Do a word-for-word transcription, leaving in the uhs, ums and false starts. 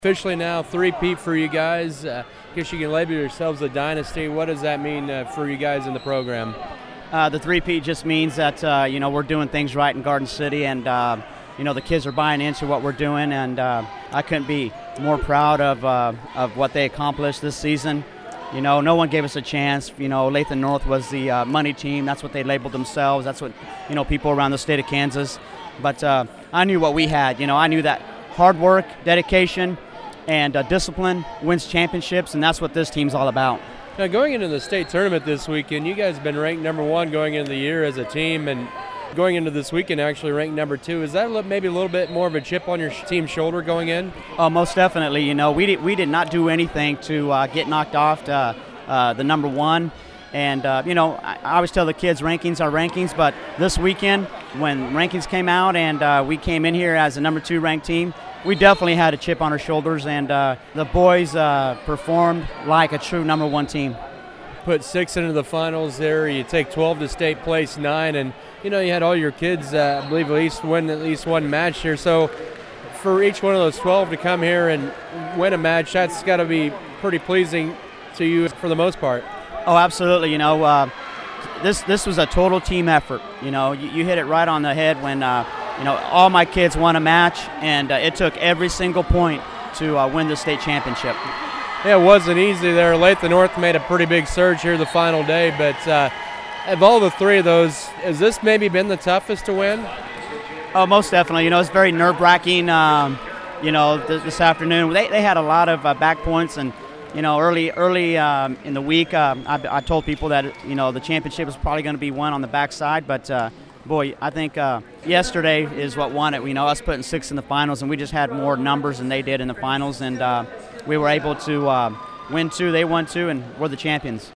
Officially now, three-peat for you guys. Uh, I guess you can label yourselves a dynasty. What does that mean uh, for you guys in the program? Uh, the three-peat just means that uh, you know we're doing things right in Garden City, and uh, you know the kids are buying into what we're doing, and uh, I couldn't be more proud of uh, of what they accomplished this season. You know, no one gave us a chance. You know, Latham North was the uh, money team. That's what they labeled themselves. That's what you know people around the state of Kansas. But uh, I knew what we had. You know, I knew that hard work, dedication, and uh, discipline wins championships, and that's what this team's all about. Now, going into the state tournament this weekend, you guys have been ranked number one going into the year as a team, and going into this weekend actually ranked number two. Is that a little, maybe a little bit more of a chip on your team's shoulder going in? Oh, most definitely. You know, we did, we did not do anything to uh, get knocked off to, uh, the number one. And, uh, you know, I, I always tell the kids rankings are rankings, but this weekend when rankings came out and uh, we came in here as a number two ranked team, we definitely had a chip on our shoulders, and uh, the boys uh, performed like a true number one team. Put six into the finals there. You take twelve to state place nine, and you know you had all your kids, uh, I believe, at least win at least one match here. So for each one of those twelve to come here and win a match, that's got to be pretty pleasing to you for the most part. Oh, absolutely. You know, uh, this this was a total team effort. You know, you, you hit it right on the head when. Uh, You know, all my kids won a match, and uh, it took every single point to uh, win the state championship. Yeah, it wasn't easy there. Latham North made a pretty big surge here the final day, but uh, of all the three of those, has this maybe been the toughest to win? Oh, most definitely. You know, it's very nerve-wracking. Um, you know, th- this afternoon, they, they had a lot of uh, back points, and you know, early early um, in the week, um, I, I told people that you know the championship was probably going to be won on the backside, but. Uh, Boy, I think uh, yesterday is what won it. You know, us putting six in the finals, and we just had more numbers than they did in the finals, and uh, we were able to uh, win two, they won two, and we're the champions.